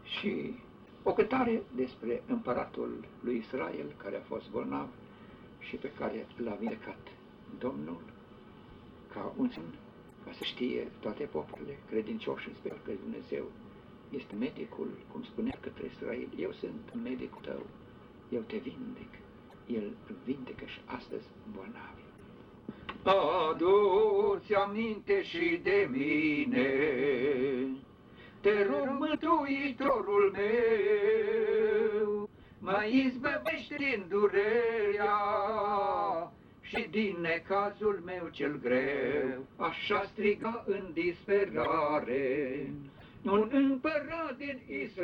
și o cântare despre împăratul lui Israel care a fost bolnav și pe care l-a vindecat Domnul ca un semn, ca să știe toate popoarele credincioși, sper că Dumnezeu este medicul, cum spunea către Israel, eu sunt medicul tău, eu te vindec, el vindecă și astăzi bolnavi. Adu-ți aminte și de mine, te rog, Mântuitorul meu, mă izbăvește din durerea și din necazul meu cel greu. Așa striga în disperare un împărat din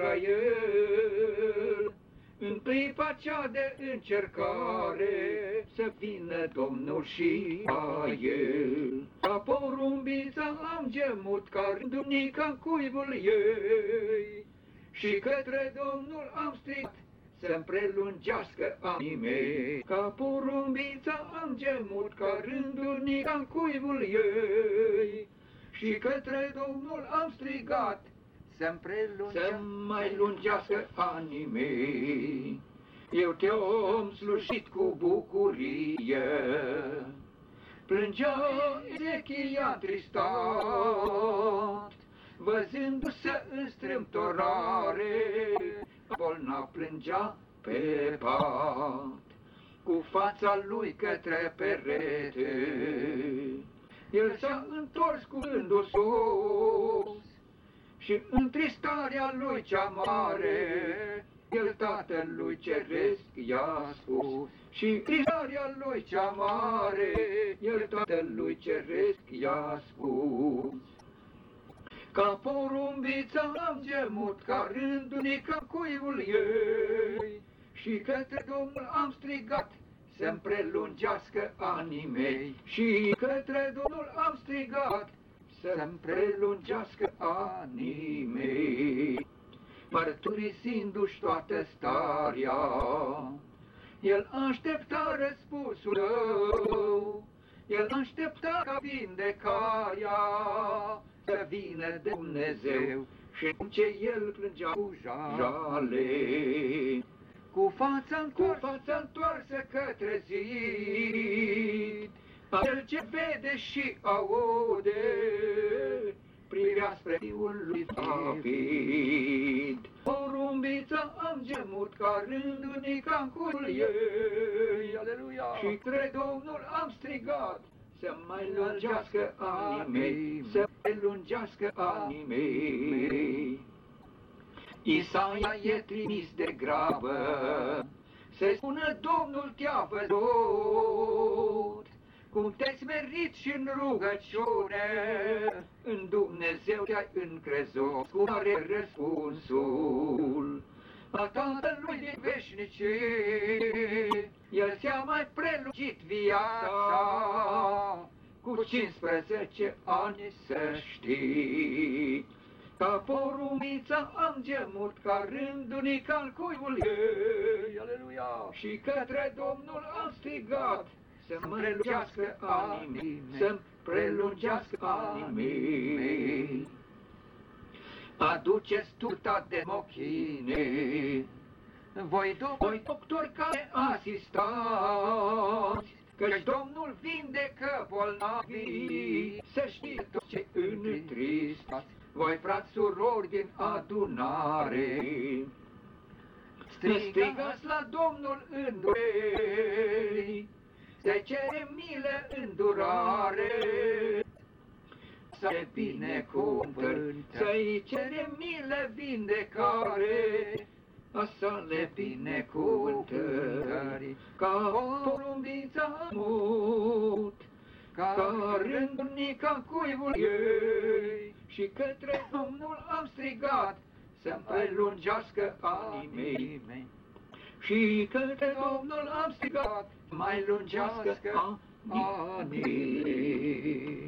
Israel, în clipa cea de încercare, să vină Domnul și a el. Ca porumbița am gemut, ca rândunica în cuibul ei, și către Domnul am strigat, să-mi prelungească anii mei. Ca porumbița am gemut, ca rândunica în cuibul ei, și către Domnul am strigat, să-mi mai lungească anii mei. Eu te-am slujit cu bucurie, plângea Ezechia tristat, văzându-se în strâmtorare, bolnav plângea pe pat, cu fața lui către perete. El s-a întors cu gândul sus și în tristarea lui cea mare, el Tatălui Ceresc i-a spus. Și în tristarea lui cea mare, el Tatălui Ceresc i-a spus. Ca porumbița am gemut, ca rândunica în cuibul ei, și către Domnul am strigat, să-mi prelungească anii mei. Și către Domnul am strigat, să-mi prelungească anii mei. Mărturisindu-și toată starea, el aștepta răspunsul meu, el aștepta ca vindecarea să vină de Dumnezeu. Și în ce el plângea cu jale, cu fața întoarsă către zid, cel ce vede și aude, privea spre fiul lui David. Porumbița am gemut, ca rândunica în cuibul ei, aleluia, și către Domnul am strigat, să mai lungească anii mei, să mai lungească anii mei. Isaia e trimis de grabă, să spună Domnul te-a văzut, cum te-ai smerit și în rugăciune, în Dumnezeu te-ai încrezut. Cum are răspunsul a Tatălui din veșnicie, el ți-a mai prelungit viața cu 15 ani, să știi. Ca porumbița am gemut, ca rândunica în cuibul ei, aleluia, și către Domnul am strigat, să-mi prelungească anii mei, să-mi prelungească anii mei. Aduceți turta de mochine, voi doctori care asistați, căci Domnul vindecă bolnavii, să știți toți cei întristați. Voi, frați, surori din adunare, strigați la Domnul în dureri, să-i cerem milă, îndurare, să-i binecuvântăm, să-i cerem milă, vindecare, să le binecuvântări. Ca porumbița mut, ca rândunica în cuibul ei, și către Domnul am strigat, să-mi prelungească anii mei. Și către Domnul am strigat, mai lungească anii.